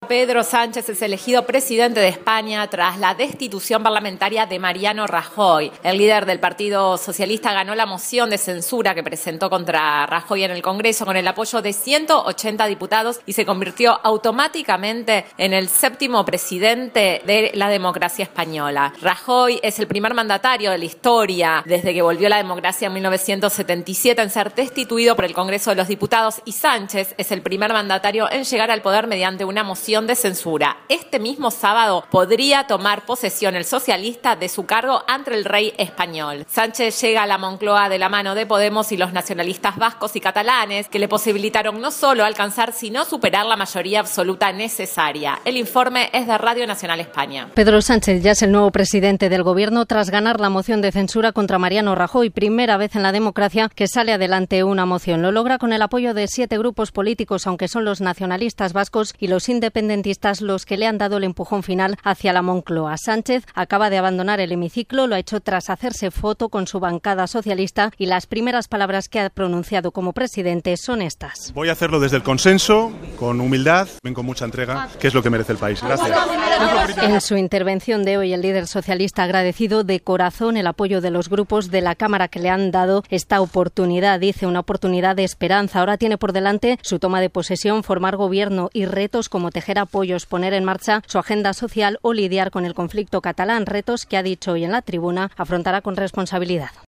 Pedro Sánchez es elegido presidente de España tras la destitución parlamentaria de Mariano Rajoy. El líder del Partido Socialista ganó la moción de censura que presentó contra Rajoy en el Congreso con el apoyo de 180 diputados y se convirtió automáticamente en el séptimo presidente de la democracia española. Rajoy es el primer mandatario de la historia desde que volvió la democracia en 1977 en ser destituido por el Congreso de los Diputados, y Sánchez es el primer mandatario en llegar al poder mediante una moción de censura. Este mismo sábado podría tomar posesión el socialista de su cargo ante el rey español. Sánchez llega a la Moncloa de la mano de Podemos y los nacionalistas vascos y catalanes, que le posibilitaron no solo alcanzar, sino superar la mayoría absoluta necesaria. El informe es de Radio Nacional España. Pedro Sánchez ya es el nuevo presidente del Gobierno tras ganar la moción de censura contra Mariano Rajoy. Primera vez en la democracia que sale adelante una moción. Lo logra con el apoyo de 7 grupos políticos, aunque son los nacionalistas vascos y los independentistas los que le han dado el empujón final hacia la Moncloa. Sánchez acaba de abandonar el hemiciclo, lo ha hecho tras hacerse foto con su bancada socialista, y las primeras palabras que ha pronunciado como presidente son estas. Voy a hacerlo desde el consenso, con humildad, ven con mucha entrega, que es lo que merece el país. Gracias. En su intervención de hoy, el líder socialista ha agradecido de corazón el apoyo de los grupos de la Cámara que le han dado esta oportunidad, dice, una oportunidad de esperanza. Ahora tiene por delante su toma de posesión, formar gobierno y retos como tejer apoyos, poner en marcha su agenda social o lidiar con el conflicto catalán, retos que, ha dicho hoy en la tribuna, afrontará con responsabilidad.